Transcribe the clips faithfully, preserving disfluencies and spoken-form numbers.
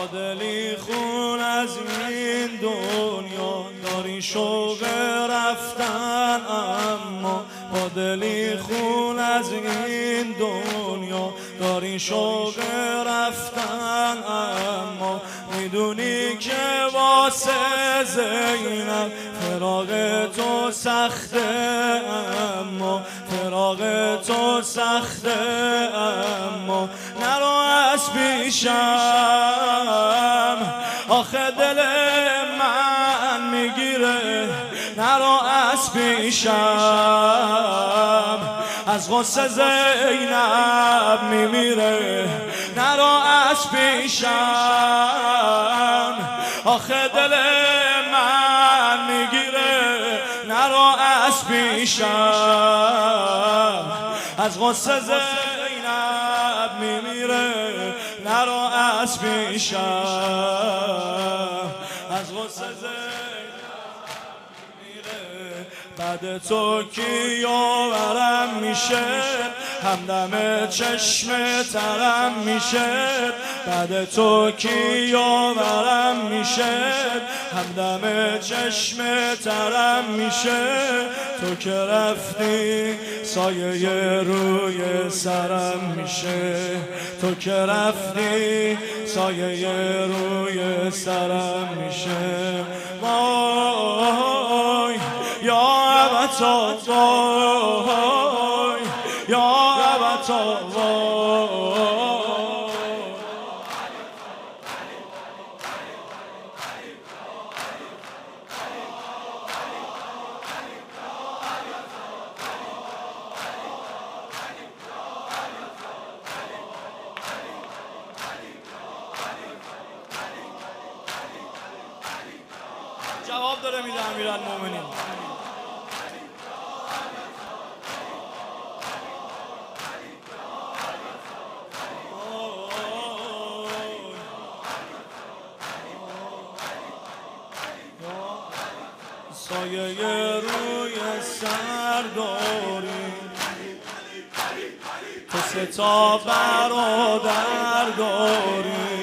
دلی خون از این دنیا داری شوق رفتن، اما با دلی خون از این دنیا داری شوق رفتن، اما میدونی که واسه زینب فراق تو سخته، اما فراق تو سخته، اما نرو از پیشم آخه دل من میگیره، نرو از پیشم از غصه زینب میمیره، نرو از پیشم آخه دل من میگیره، نرو از پیشم از غصه زینب میمیره، نرو از پیشم از غصه زینب میمیره. بعد تو کی یاورم میشه، همدم چشم ترم میشه، بعد تو کی یاورم میشه، همدم چشم ترم میشه. تو که رفتی سایه روی سرم میشه، تو که رفتی سایه روی سرم میشه. وای یا ابتا وای یا ابتا وای. جواب داره میده امیرالمومنین. سایه روی سر داری، تو سه تا برادر داری،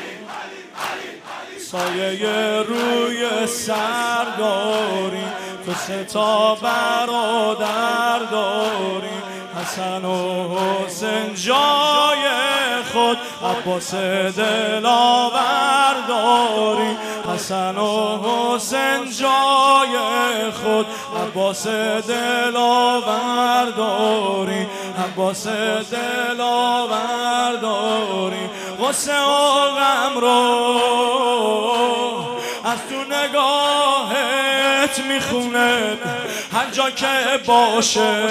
سایه روی سر داری، تو سه تا برادر داری. حسن و حسین جای خود عباس دلاور داری، حسن و حسین جای خود عباس دلاور داری، عباس دلاور داری. غصه و غم رو از تو نگاهت میخونه، هر جا که باشه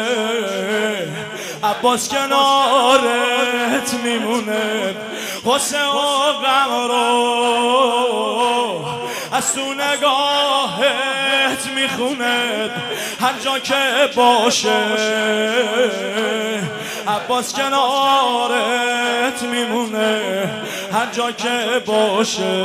عباس کنارت میمونه. غصه و غم رو از تو نگاهت میخونه، هر جا که باشه عباس کنارت میمونه، هر جا که باشه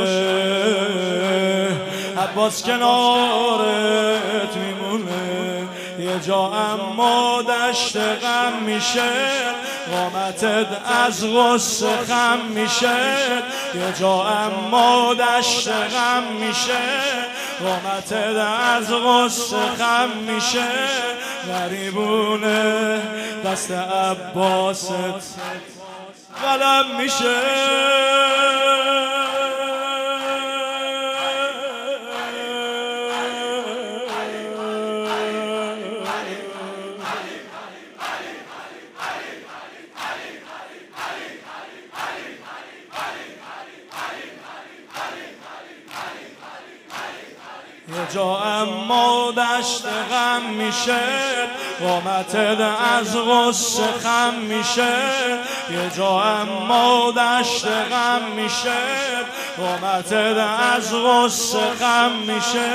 عباس کنارت میمونه. یه جا اما دشت غم میشه، قامتت از غصه خم میشه. یه جا اما دشت غم میشه، قامتت از غصه خم میشه. غریبونه دست عباست قلم میشه. یه جا اما دشت غم میشه، قامتت از غصه خم میشه. یه جا اما دشت غم میشه، قامتت از غصه خم میشه.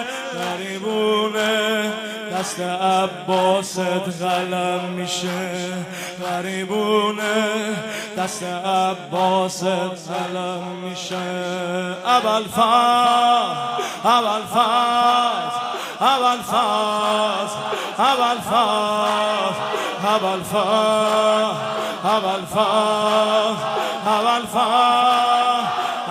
غریبونه دست عباست قلم میشه، غریبونه دست عباست قلم میشه. ابوالفضل ابوالفضل ابوالفضل ابوالفضل ابوالفضل ابوالفضل ابوالفضل